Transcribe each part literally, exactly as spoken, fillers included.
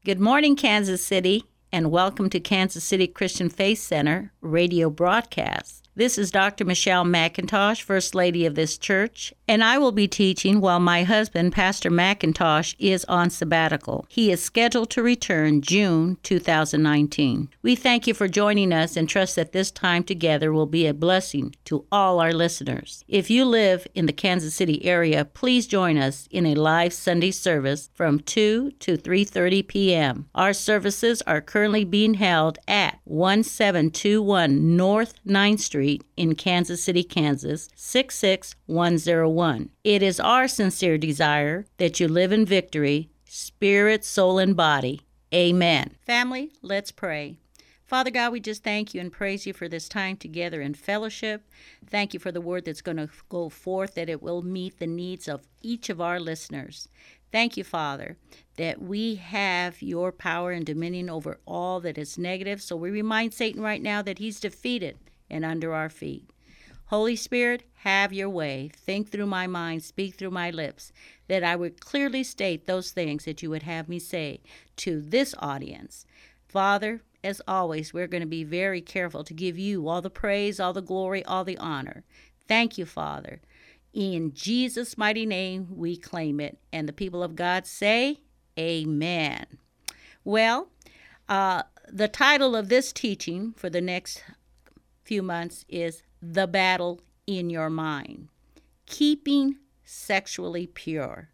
Good morning, Kansas City, and welcome to Kansas City Christian Faith Center radio broadcast. This is Doctor Michelle McIntosh, First Lady of this church, and I will be teaching while my husband, Pastor McIntosh, is on sabbatical. He is scheduled to return June two thousand nineteen. We thank you for joining us and trust that this time together will be a blessing to all our listeners. If you live in the Kansas City area, please join us in a live Sunday service from two to three thirty p.m. Our services are currently being held at one seven two one North ninth Street in Kansas City, Kansas, six six one zero one. It is our sincere desire that you live in victory, spirit, soul, and body. Amen. Family, let's pray. Father God, we just thank you and praise you for this time together in fellowship. Thank you for the word that's going to go forth, that it will meet the needs of each of our listeners. Thank you, Father, that we have your power and dominion over all that is negative. So we remind Satan right now that he's defeated and under our feet. Holy Spirit, have your way. Think through my mind, speak through my lips, that I would clearly state those things that you would have me say to this audience. Father, as always, we're going to be very careful to give you all the praise, all the glory, all the honor. Thank you, Father. In Jesus' mighty name, we claim it. And the people of God say, amen. Well, uh, the title of this teaching for the next few months is The Battle in Your Mind, Keeping Sexually Pure.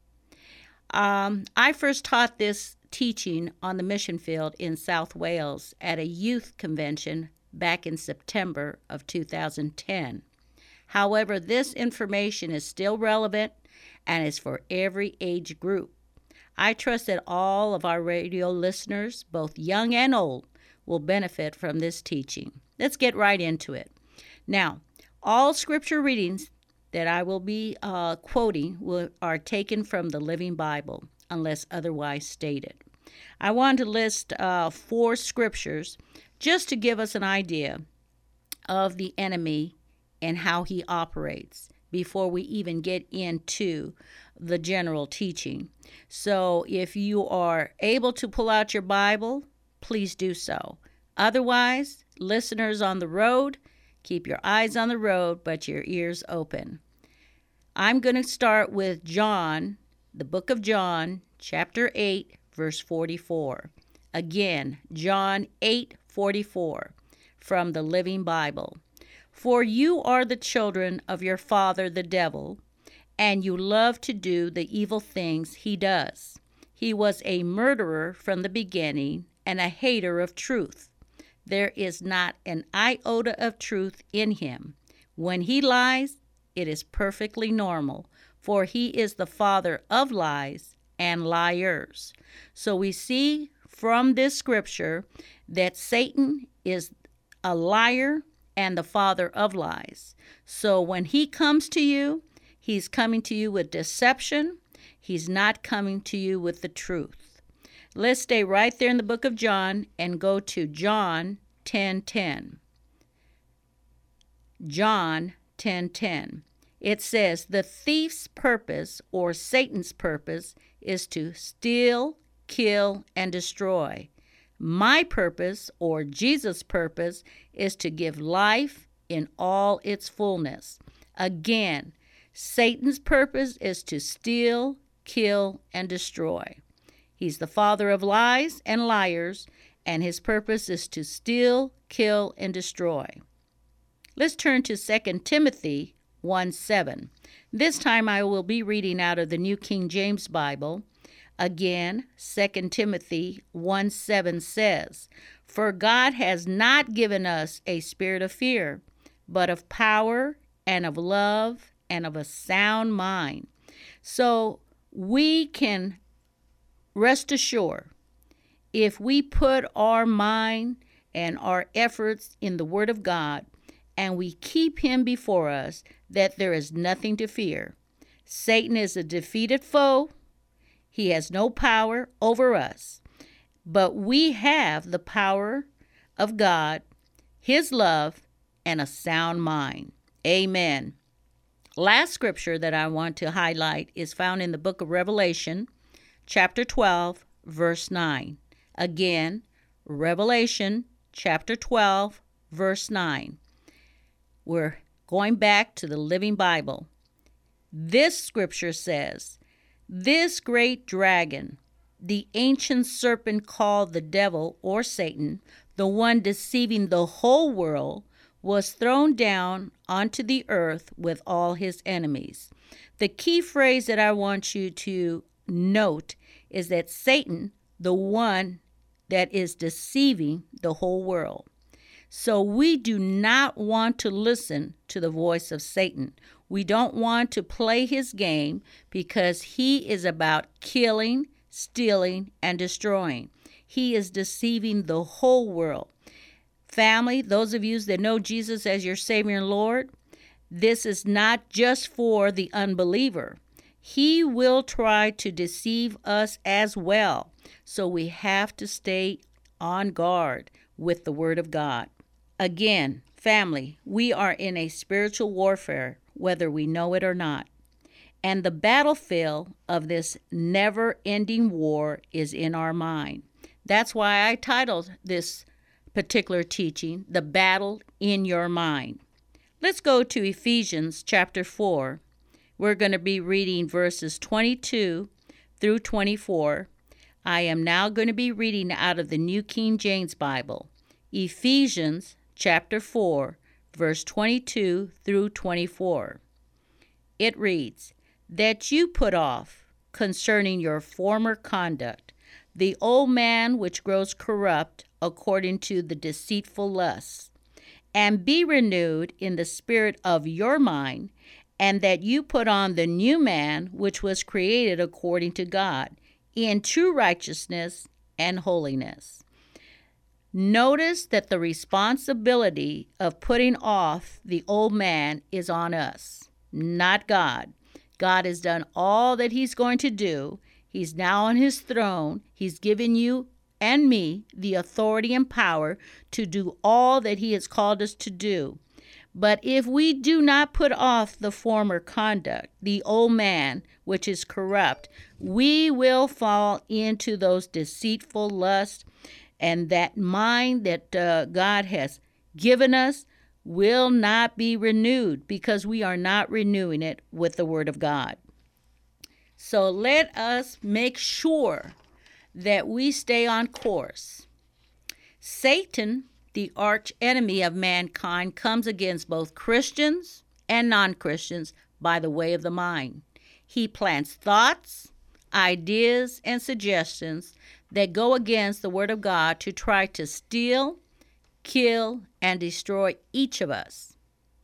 Um, I first taught this teaching on the mission field in South Wales at a youth convention back in September of two thousand ten. However, this information is still relevant and is for every age group. I trust that all of our radio listeners, both young and old, will benefit from this teaching. Let's get right into it. Now, all scripture readings that I will be uh, quoting will, are taken from the Living Bible, unless otherwise stated. I want to list uh, four scriptures just to give us an idea of the enemy and how he operates before we even get into the general teaching. So if you are able to pull out your Bible, please do so. Otherwise, listeners on the road, keep your eyes on the road, but your ears open. I'm going to start with John, the book of John, chapter eight, verse forty-four. Again, John eight forty-four, from the Living Bible. For you are the children of your father the devil, and you love to do the evil things he does. He was a murderer from the beginning and a hater of truth. There is not an iota of truth in him. When he lies, it is perfectly normal, for he is the father of lies and liars. So we see from this scripture that Satan is a liar and the father of lies. So when he comes to you, he's coming to you with deception. He's not coming to you with the truth. Let's stay right there in the book of John and go to John ten ten. John ten ten. It says, the thief's purpose, or Satan's purpose, is to steal, kill, and destroy. My purpose, or Jesus' purpose, is to give life in all its fullness. Again, Satan's purpose is to steal, kill, and destroy. He's the father of lies and liars, and his purpose is to steal, kill, and destroy. Let's turn to Second Timothy one seven. This time I will be reading out of the New King James Bible. Again, Second Timothy one seven says, for God has not given us a spirit of fear, but of power and of love and of a sound mind. So we can rest assured, if we put our mind and our efforts in the Word of God and we keep him before us, that there is nothing to fear. Satan is a defeated foe. He has no power over us. But we have the power of God, his love, and a sound mind. Amen. Last scripture that I want to highlight is found in the book of Revelation, chapter twelve, verse nine. Again, Revelation chapter twelve, verse nine. We're going back to the Living Bible. This scripture says, "This great dragon, the ancient serpent called the devil or Satan, the one deceiving the whole world, was thrown down onto the earth with all his enemies." The key phrase that I want you to note is that Satan, the one that is deceiving the whole world. So we do not want to listen to the voice of Satan. We don't want to play his game because he is about killing, stealing, and destroying. He is deceiving the whole world. Family, those of you that know Jesus as your Savior and Lord, this is not just for the unbeliever. He will try to deceive us as well. So we have to stay on guard with the Word of God. Again, family, we are in a spiritual warfare, whether we know it or not. And the battlefield of this never-ending war is in our mind. That's why I titled this particular teaching, "The Battle in Your Mind." Let's go to Ephesians chapter four. We're going to be reading verses twenty-two through twenty-four. I am now going to be reading out of the New King James Bible. Ephesians chapter four, verse twenty-two through twenty-four. It reads, "That you put off concerning your former conduct the old man which grows corrupt according to the deceitful lusts, and be renewed in the spirit of your mind, and that you put on the new man which was created according to God, in true righteousness and holiness." Notice that the responsibility of putting off the old man is on us, not God. God has done all that he's going to do. He's now on his throne. He's given you and me the authority and power to do all that he has called us to do. But if we do not put off the former conduct, the old man, which is corrupt, we will fall into those deceitful lusts, and that mind that uh, God has given us will not be renewed because we are not renewing it with the Word of God. So let us make sure that we stay on course. Satan, the arch enemy of mankind, comes against both Christians and non-Christians by the way of the mind. He plants thoughts, ideas, and suggestions that go against the Word of God to try to steal, kill, and destroy each of us.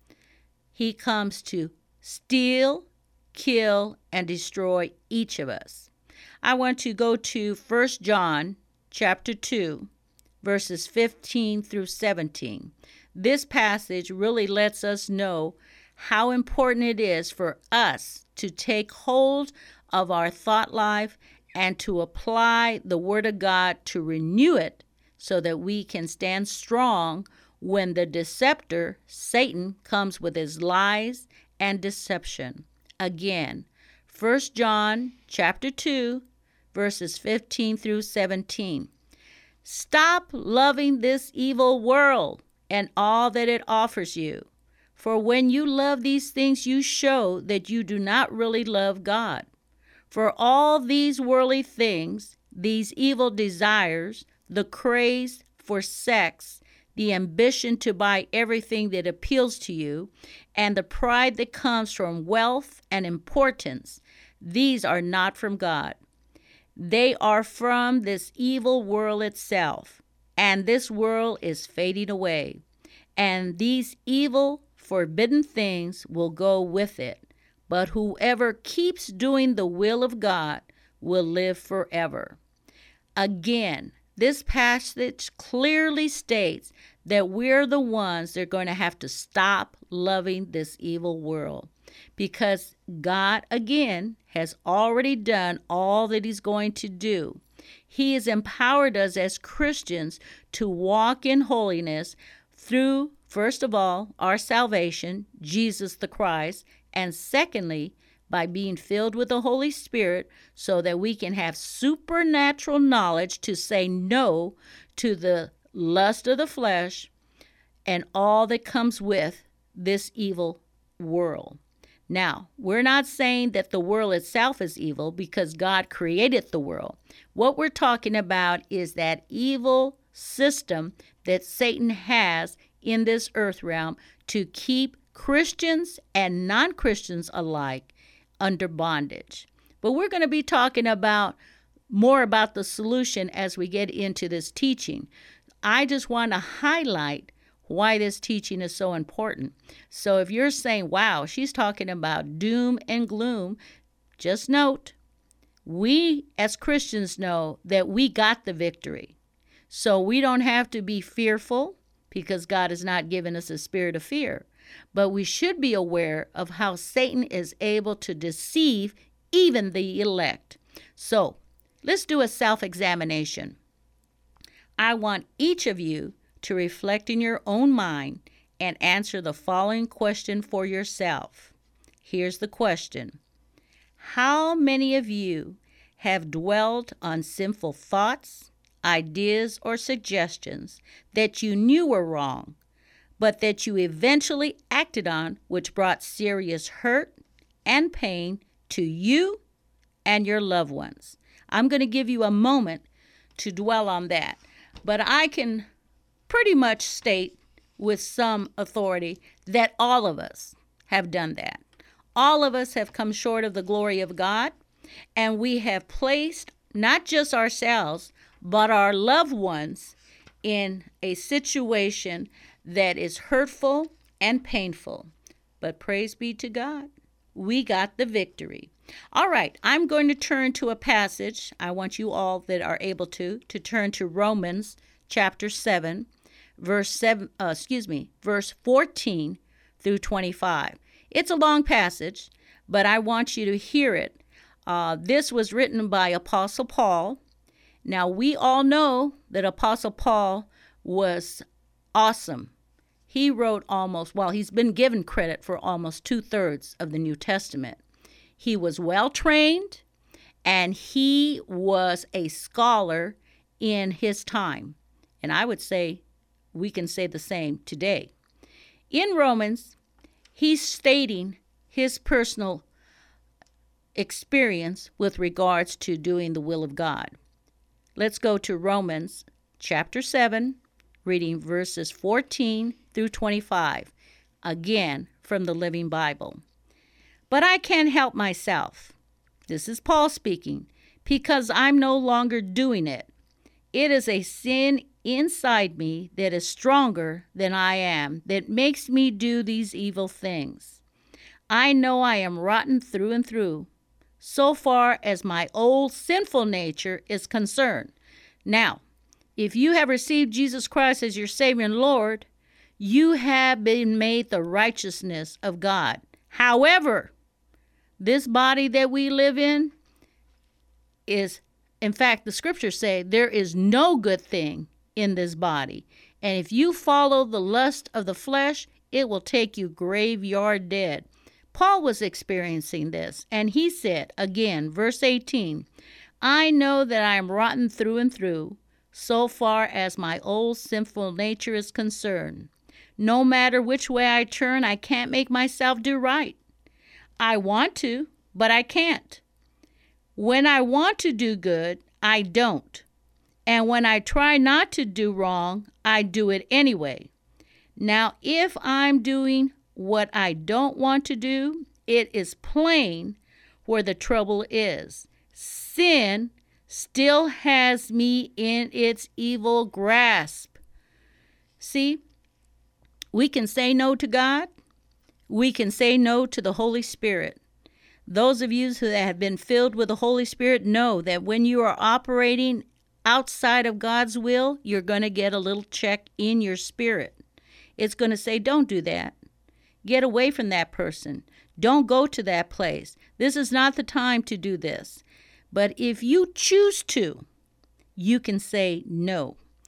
He comes to steal, kill, and destroy each of us. I want to go to First John chapter two, verses fifteen through seventeen. This passage really lets us know how important it is for us to take hold of our thought life and to apply the Word of God to renew it so that we can stand strong when the deceptor, Satan, comes with his lies and deception. Again, First John chapter two, verses fifteen through seventeen. Stop loving this evil world and all that it offers you. For when you love these things, you show that you do not really love God. For all these worldly things, these evil desires, the craze for sex, the ambition to buy everything that appeals to you, and the pride that comes from wealth and importance, these are not from God. They are from this evil world itself, and this world is fading away, and these evil, forbidden things will go with it. But whoever keeps doing the will of God will live forever. Again, this passage clearly states that we're the ones that are going to have to stop loving this evil world, because God, again, has already done all that he's going to do. He has empowered us as Christians to walk in holiness through, first of all, our salvation, Jesus the Christ, and secondly, by being filled with the Holy Spirit so that we can have supernatural knowledge to say no to the lust of the flesh and all that comes with this evil world. Now, we're not saying that the world itself is evil because God created the world. What we're talking about is that evil system that Satan has in this earth realm to keep Christians and non-Christians alike under bondage. But we're going to be talking about more about the solution as we get into this teaching. I just want to highlight why this teaching is so important. So if you're saying, wow, she's talking about doom and gloom, just note, we as Christians know that we got the victory. So we don't have to be fearful because God has not given us a spirit of fear. But we should be aware of how Satan is able to deceive even the elect. So let's do a self-examination. I want each of you to reflect in your own mind and answer the following question for yourself. Here's the question. How many of you have dwelled on sinful thoughts, ideas, or suggestions that you knew were wrong, but that you eventually acted on, which brought serious hurt and pain to you and your loved ones? I'm going to give you a moment to dwell on that, but I can pretty much state with some authority that all of us have done that. All of us have come short of the glory of God, and we have placed not just ourselves, but our loved ones in a situation that is hurtful and painful. But praise be to God, we got the victory. All right, I'm going to turn to a passage. I want you all that are able to, to turn to Romans chapter seven, verse seven, uh, excuse me, verse fourteen through twenty-five. It's a long passage, but I want you to hear it. Uh, this was written by Apostle Paul. Now, we all know that Apostle Paul was awesome. He wrote almost, well, he's been given credit for almost two-thirds of the New Testament. He was well-trained, and he was a scholar in his time. And I would say we can say the same today. In Romans, he's stating his personal experience with regards to doing the will of God. Let's go to Romans chapter seven, reading verses fourteen through twenty-five, again from the Living Bible. But I can't help myself. This is Paul speaking, because I'm no longer doing it. It is a sin inside me that is stronger than I am, that makes me do these evil things. I know I am rotten through and through, so far as my old sinful nature is concerned. Now, if you have received Jesus Christ as your Savior and Lord, you have been made the righteousness of God. However, this body that we live in is, in fact, the scriptures say there is no good thing in this body. And if you follow the lust of the flesh, it will take you graveyard dead. Paul was experiencing this, and he said, again, verse eighteen, I know that I am rotten through and through, so far as my old sinful nature is concerned. No matter which way I turn, I can't make myself do right. I want to, but I can't. When I want to do good, I don't. And when I try not to do wrong, I do it anyway. Now, if I'm doing what I don't want to do, it is plain where the trouble is. Sin still has me in its evil grasp. See, we can say no to God. We can say no to the Holy Spirit. Those of you who have been filled with the Holy Spirit know that when you are operating outside of God's will, you're going to get a little check in your spirit. It's going to say, don't do that. Get away from that person. Don't go to that place. This is not the time to do this. But if you choose to, you can say no.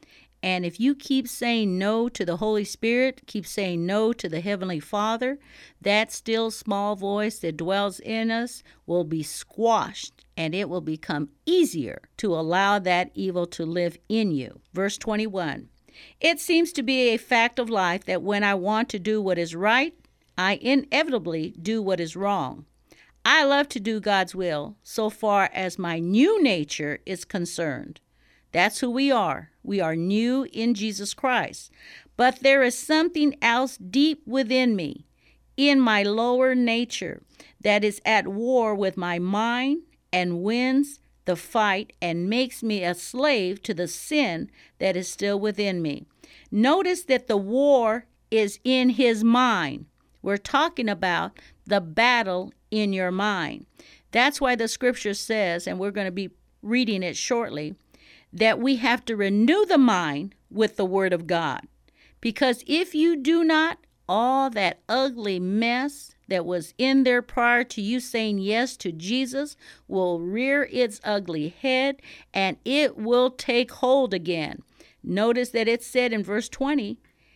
And if you keep saying no to the Holy Spirit, keep saying no to the Heavenly Father, that still small voice that dwells in us will be squashed, and it will become easier to allow that evil to live in you. Verse twenty-one, it seems to be a fact of life that when I want to do what is right, I inevitably do what is wrong. I love to do God's will so far as my new nature is concerned. That's who we are. We are new in Jesus Christ. But there is something else deep within me, in my lower nature, that is at war with my mind and wins the fight and makes me a slave to the sin that is still within me. Notice that the war is in his mind. We're talking about the battle in your mind. That's why the scripture says, and we're going to be reading it shortly, that we have to renew the mind with the word of God. Because if you do not, all that ugly mess that was in there prior to you saying yes to Jesus will rear its ugly head, and it will take hold again. Notice that it said in verse twenty,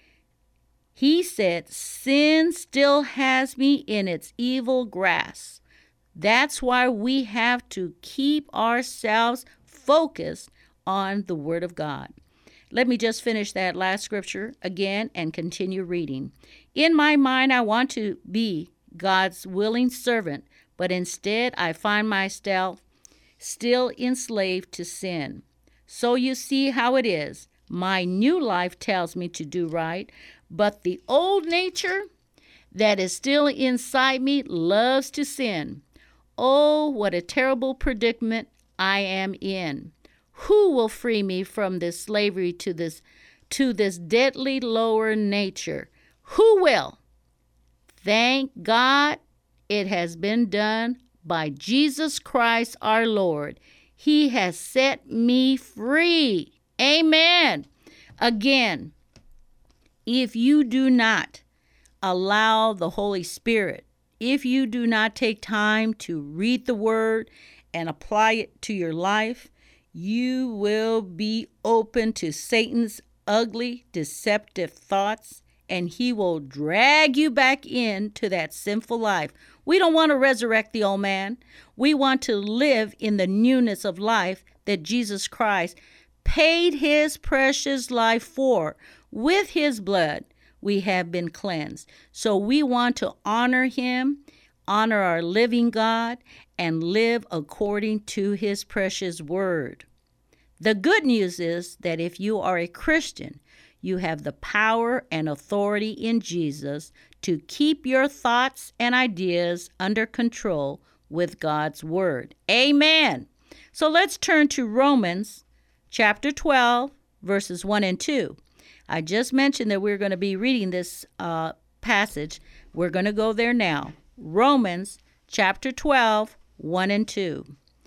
he said, sin still has me in its evil grasp. That's why we have to keep ourselves focused on the Word of God. Let me just finish that last scripture again and continue reading. In my mind, I want to be God's willing servant, but instead I find myself still enslaved to sin. So you see how it is. My new life tells me to do right, but the old nature that is still inside me loves to sin. Oh, what a terrible predicament I am in. Who will free me from this slavery to this to this deadly lower nature? Who will? Thank God it has been done by Jesus Christ our Lord. He has set me free. Amen. Again, if you do not allow the Holy Spirit, if you do not take time to read the word and apply it to your life, you will be open to Satan's ugly, deceptive thoughts, and he will drag you back into that sinful life. We don't want to resurrect the old man. We want to live in the newness of life that Jesus Christ paid his precious life for. With his blood, we have been cleansed. So we want to honor him, honor our living God, and live according to his precious word. The good news is that if you are a Christian, you have the power and authority in Jesus to keep your thoughts and ideas under control with God's word. Amen. So let's turn to Romans chapter twelve, verses one and two. I just mentioned that we're going to be reading this uh, passage. We're going to go there now. Romans chapter twelve, one and two.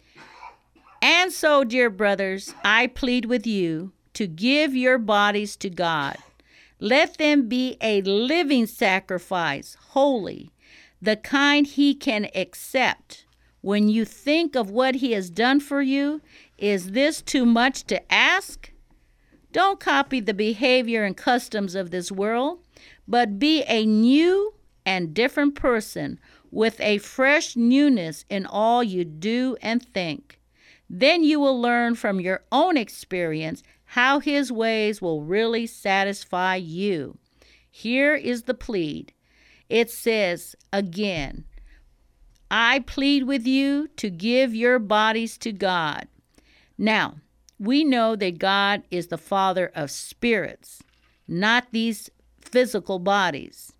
And so, dear brothers, I plead with you to give your bodies to God. Let them be a living sacrifice, holy, the kind he can accept. When you think of what he has done for you, is this too much to ask? Don't copy the behavior and customs of this world, but be a new and different person with a fresh newness in all you do and think. Then you will learn from your own experience how his ways will really satisfy you. Here is the plead. It says again, I plead with you to give your bodies to God. Now, we know that God is the Father of spirits, not these physical bodies.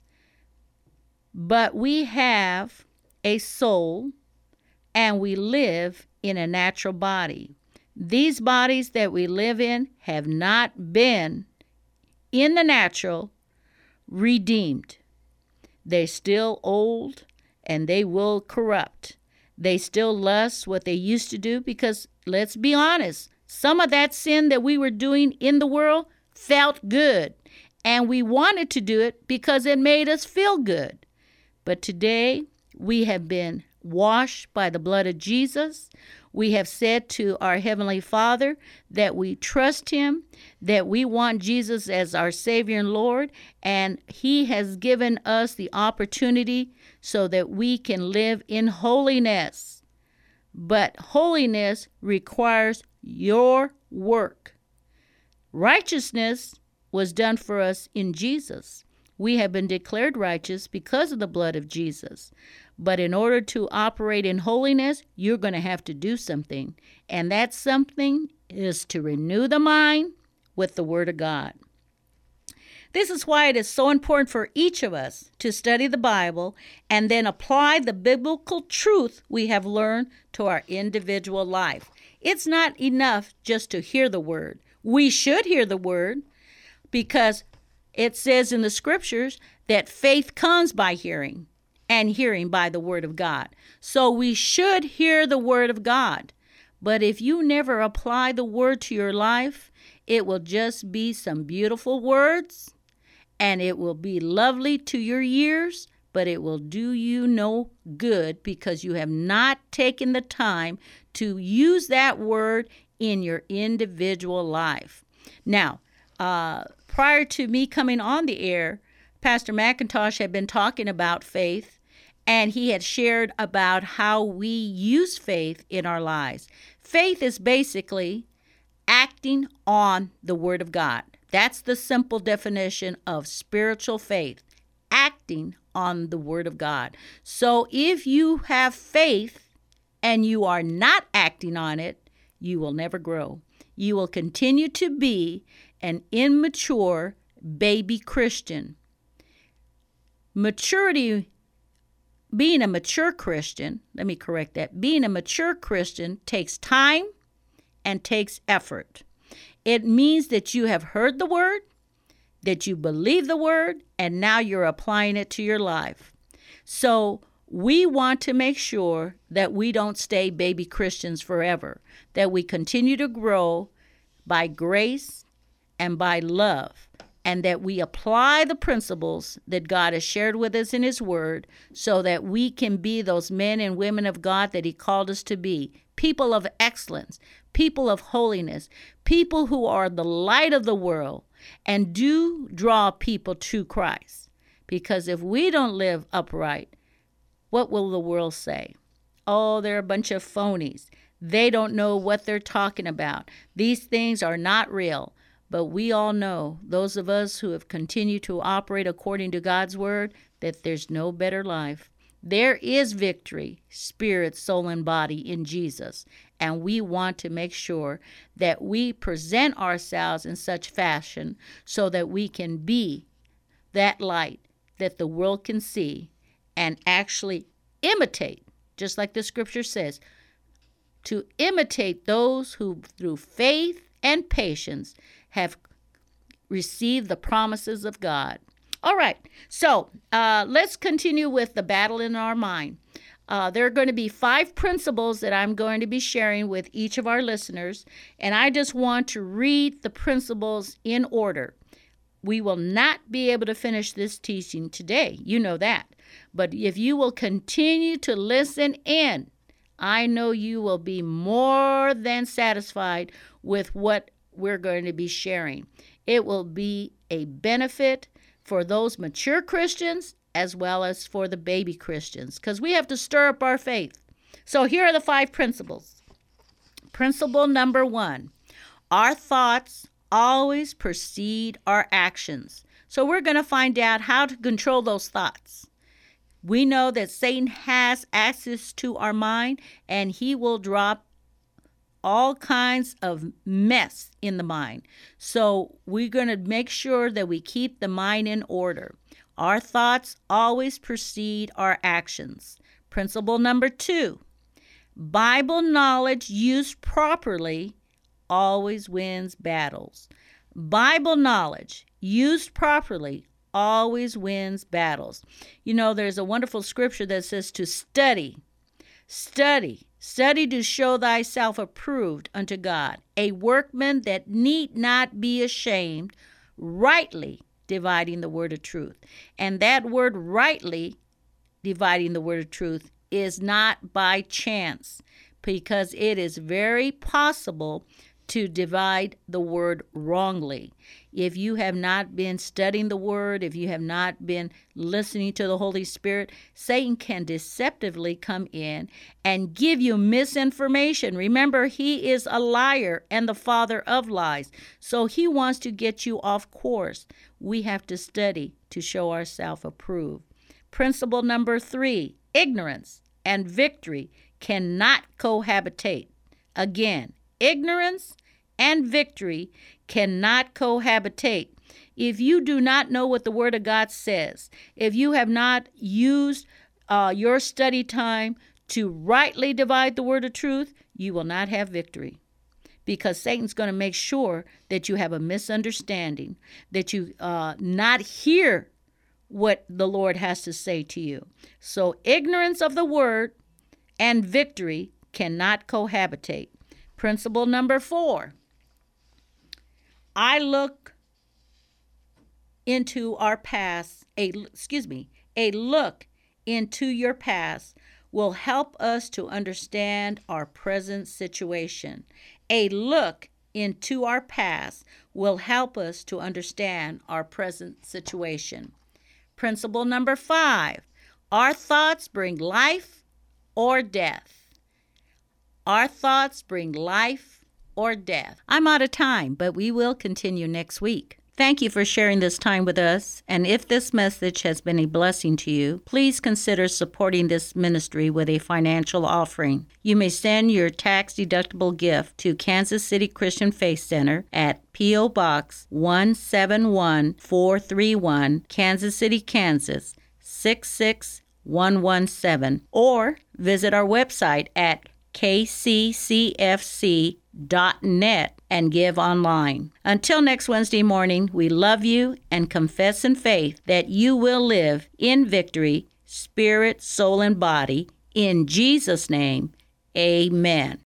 But we have a soul and we live in a natural body. These bodies that we live in have not been, in the natural, redeemed. They're still old and they will corrupt. They still lust what they used to do because, let's be honest, some of that sin that we were doing in the world felt good, and we wanted to do it because it made us feel good. But today, we have been washed by the blood of Jesus. We have said to our Heavenly Father that we trust Him, that we want Jesus as our Savior and Lord, and He has given us the opportunity so that we can live in holiness. But holiness requires your work. Righteousness was done for us in Jesus. We have been declared righteous because of the blood of Jesus. But in order to operate in holiness, you're going to have to do something. And that something is to renew the mind with the Word of God. This is why it is so important for each of us to study the Bible and then apply the biblical truth we have learned to our individual life. It's not enough just to hear the Word. We should hear the Word because it says in the Scriptures that faith comes by hearing, and hearing by the Word of God. So we should hear the Word of God. But if you never apply the Word to your life, it will just be some beautiful words, and it will be lovely to your ears, but it will do you no good because you have not taken the time to use that Word in your individual life. Now, uh, prior to me coming on the air, Pastor McIntosh had been talking about faith, and he had shared about how we use faith in our lives. Faith is basically acting on the Word of God. That's the simple definition of spiritual faith, acting on the Word of God. So if you have faith and you are not acting on it, you will never grow. You will continue to be an immature baby Christian. Maturity Being a mature Christian, let me correct that, being a mature Christian takes time and takes effort. It means that you have heard the Word, that you believe the Word, and now you're applying it to your life. So we want to make sure that we don't stay baby Christians forever, that we continue to grow by grace and by love, and that we apply the principles that God has shared with us in His Word so that we can be those men and women of God that He called us to be, people of excellence, people of holiness, people who are the light of the world and do draw people to Christ. Because if we don't live upright, what will the world say? Oh, they're a bunch of phonies. They don't know what they're talking about. These things are not real. But we all know, those of us who have continued to operate according to God's Word, that there's no better life. There is victory, spirit, soul, and body in Jesus. And we want to make sure that we present ourselves in such fashion so that we can be that light that the world can see and actually imitate, just like the Scripture says, to imitate those who through faith and patience have received the promises of God. All right, so uh, let's continue with the battle in our mind. Uh, there are going to be five principles that I'm going to be sharing with each of our listeners, and I just want to read the principles in order. We will not be able to finish this teaching today. You know that. But if you will continue to listen in, I know you will be more than satisfied with what we're going to be sharing. It will be a benefit for those mature Christians as well as for the baby Christians, because we have to stir up our faith. So here are the five principles. Principle number one, our thoughts always precede our actions. So we're going to find out how to control those thoughts. We know that Satan has access to our mind, and he will drop all kinds of mess in the mind. So we're going to make sure that we keep the mind in order. Our thoughts always precede our actions. Principle number two, Bible knowledge used properly always wins battles. Bible knowledge used properly always wins battles. You know, there's a wonderful scripture that says to study, study, study to show thyself approved unto God, a workman that need not be ashamed, rightly dividing the word of truth. And that word rightly dividing the word of truth is not by chance, because it is very possible to divide the word wrongly. If you have not been studying the word, if you have not been listening to the Holy Spirit, Satan can deceptively come in and give you misinformation. Remember, he is a liar and the father of lies. So he wants to get you off course. We have to study to show ourselves approved. Principle number three, ignorance and victory cannot cohabitate. Again, ignorance and victory cannot cohabitate. If you do not know what the Word of God says, if you have not used uh, your study time to rightly divide the word of truth, you will not have victory. Because Satan's going to make sure that you have a misunderstanding, that you uh, not hear what the Lord has to say to you. So ignorance of the word and victory cannot cohabitate. Principle number four. I look into our past, a, excuse me, a look into your past will help us to understand our present situation. A look into our past will help us to understand our present situation. Principle number five, our thoughts bring life or death. Our thoughts bring life or death. I'm out of time, but we will continue next week. Thank you for sharing this time with us. And if this message has been a blessing to you, please consider supporting this ministry with a financial offering. You may send your tax-deductible gift to Kansas City Christian Faith Center at P O. Box one seven one four three one, Kansas City, Kansas six six one one seven, or visit our website at k c c f c dot net and give online. Until next Wednesday morning, we love you and confess in faith that you will live in victory, spirit, soul, and body. In Jesus' name, amen.